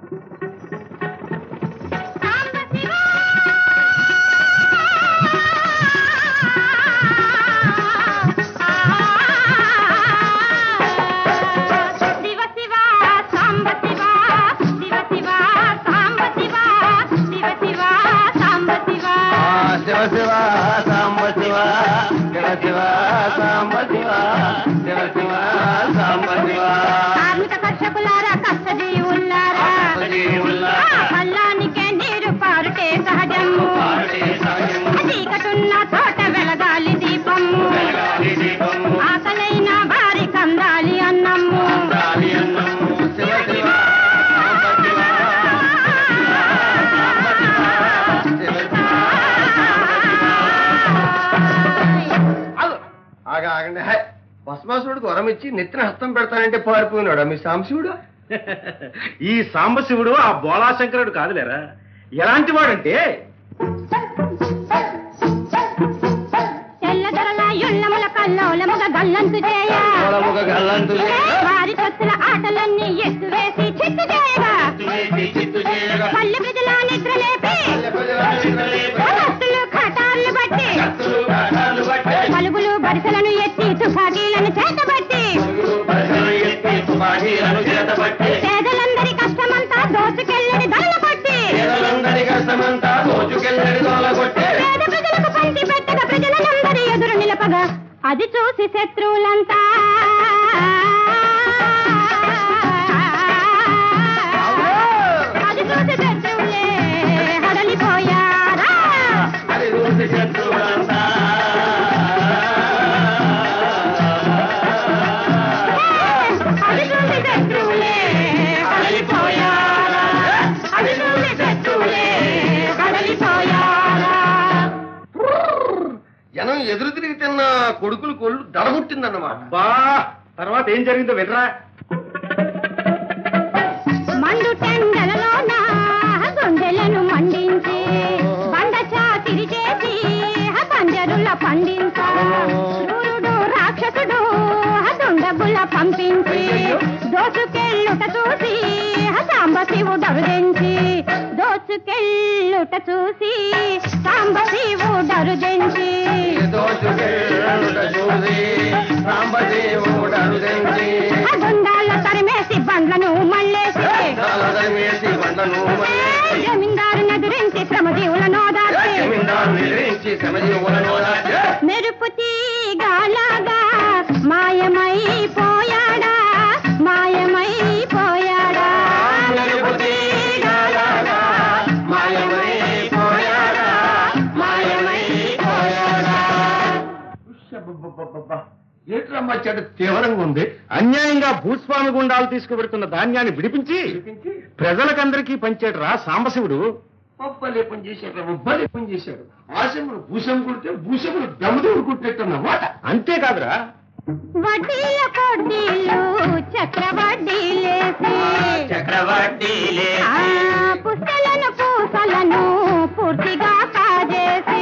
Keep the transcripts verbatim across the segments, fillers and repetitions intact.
కార్మిక కర్షకులారా కష్టజీవులారా పల్లానికే నీరు పారుటే సహజము చీకటున్న తోట వెలగాలి దీపము ఆకలైన వారి కందాలి అన్నము ఆగండి భస్మాసుడికి వరం ఇచ్చి నెత్తిన హస్తం పెడతానంటే పారిపోయినాడు మీ సాంబశివుడు. ఈ సాంబశివుడు ఆ బోళాశంకరుడు కాదులేరా. ఎలాంటి వాడంటే వారి చొత్తుల ఆటలన్నీ ఎత్తు వేసి చిత్తు చేయగా పల్లె ప్రజల నిద్ర లేపి ఖటార్లు బట్టి పలుగులు బరిసలను ఎత్తి తుపాకీలను చేతబట్టి పేదలందరి కష్టమంతా దోచుకెళ్ళడి దొరల కొట్టి పేద ప్రజలకు పంచి పెట్టగా ప్రజలందరి ఎదురు నిలపగా అది చూసి శత్రువులంతా అది చూసి శత్రువులే హడలిపోయారా అది చూసి శత్రువులంతా అది చూసి శత్రువులే హడలిపోయారా అది చూసి శత్రువులే హడలిపోయారా. జనం ఎదురు తిరిగి తిన్న కొడుకులు కొళ్ళు దడబుట్టిందన్నమాట. బా తర్వాత ఏం జరిగిందో వినరా. మండు టెండలలోన గుండెలను మండించి బండ చాకిరి చేసి పంజరుల పండించా సూర్యుడు రాక్షసుడు దుండగుల పంపించి దోచుకెళ్ళుట చూసి సాంబశివుడు అరుదించి దోచుకెళ్ళుట చూసి సాంబశివుడు అరుదించి గుండాల తరిమేసి బండ్లను మళ్ళేసి జమీందారు నదిరించి శ్రమజీవులను మెరుపు తీగలాగా మాయమైపోయాడా మాయమైపోయాడా మెరుపు తీగలాగా మాయమైపోయాడా మాయమైపోయాడా. ఏట్రమ్మా చెడు తీవ్రంగా ఉంది. అన్యాయంగా భూస్వామి గుండాలు తీసుకుపెడుతున్న ధాన్యాన్ని విడిపించి ప్రజలకందరికీ పంచాడు రా సాంబశివుడు. పప్పలేపం చేశాడు ఉబ్బలేపం చేశాడు. ఆశములు భూషం కుడితే భూషములు దమ్ముదేవుడు కుట్టేట్టున్నమాట. అంతేకాదురా వడ్డీల కొడ్డీలు చక్రవడ్డీలేసి చక్రవడ్డీలే పుస్తలను పూసలను పూర్తిగా కాజేసి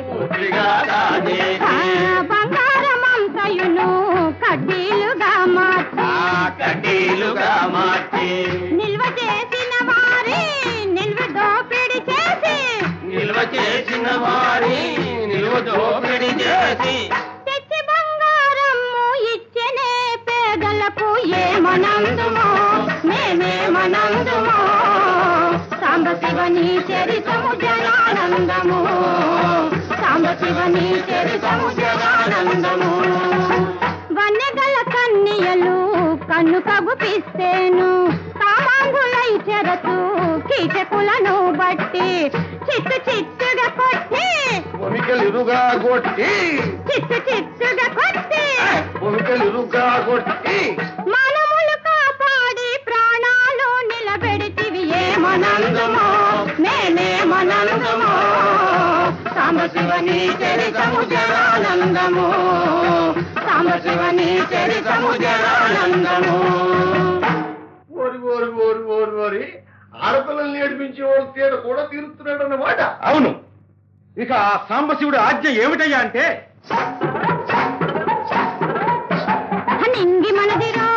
బంగారం అంతయును కడ్డీలుగా మార్చి కడ్డీలుగా మార్చి నిల్వ చేసిన వారి నిల్వ దోపిడి చేసి నిల్వ చేసిన వారి నిల్వ దోపిడి చేసి తెచ్చి బంగారము ఇచ్చనే పేదలకు ఏమనందుమో మేమేమనందుమో సాంబశివని చరితము జనానందము సాంబశివని చరితము జనానందము. వన్నెగల కన్నియలు కన్ను కగుపిస్తేను కామాంగులై చెరతు కీచకులను బట్టి చిత్తు చిత్తుగా కొట్టి భూమికలుగా కొట్టి చిత్తు చిత్తుగా కొట్టి భూమికలుగా కొట్టి మానవులు కాపాడి ప్రాణాలు నిలబెడితివి ఏమనందుమో మేమేమనందుమో సాంబశివని చరితము జనానందము సాంబశివని చరితము జనానందము. ఓరి ఓరి ఓరి ఓరి ఓరి ఆడపిల్లల్ని ఏడిపించి ఓ తేడ కూడా తీరుతున్నాడు అన్నమాట. అవును. ఇక ఆ సాంబశివుడు ఆజ్ఞ ఏమిటయ్యా అంటే నింగి మనదిరా